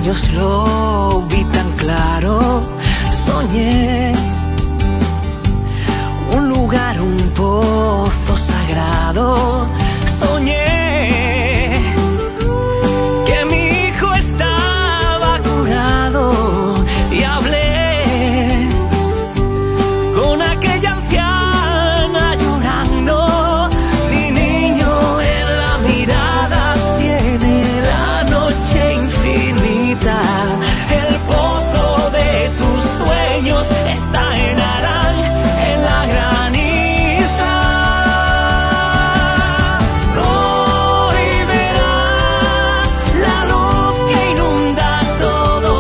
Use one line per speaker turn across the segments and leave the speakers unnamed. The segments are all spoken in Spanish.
años lo vi tan claro. Soñé un lugar, un pozo sagrado. Soñé que mi hijo estaba curado y hablé con aquella anciana llorando. Mi niño en la mirada tiene la noche infinita. El pozo de tus sueños está en Arán, en la graniza. Hoy verás la luz que inunda todo.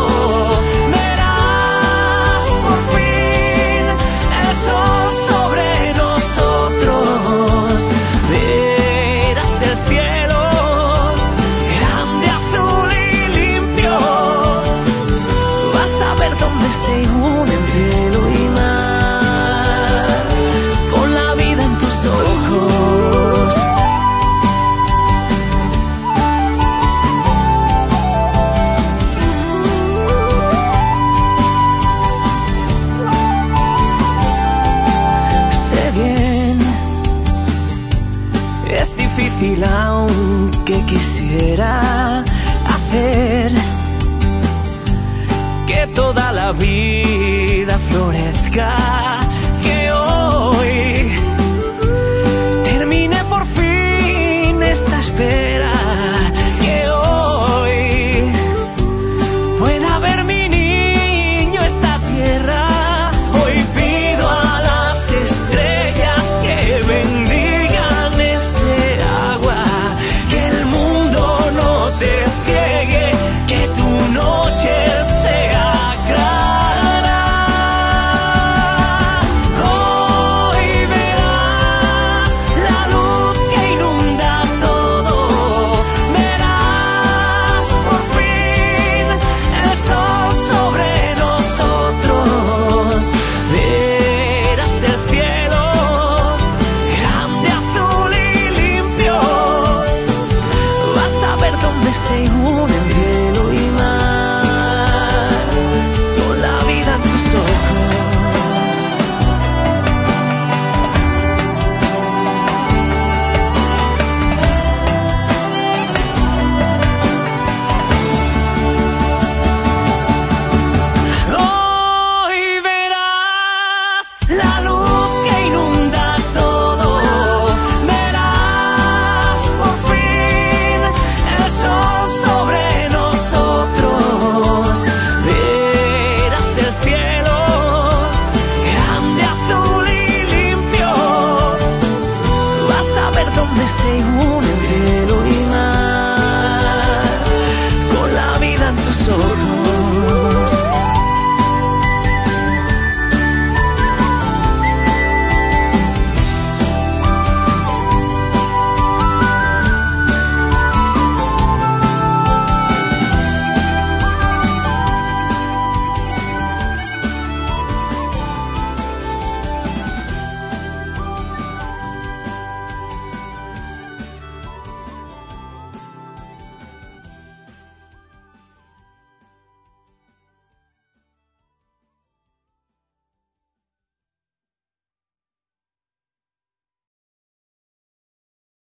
Verás por fin el sol sobre nosotros. Verás el cielo grande, azul y limpio. Vas a ver dónde se unen cielo y mar, con la vida en tus ojos. Sé bien, es difícil aunque quisiera hacer que toda la vida florezca, que hoy termine por fin esta espera.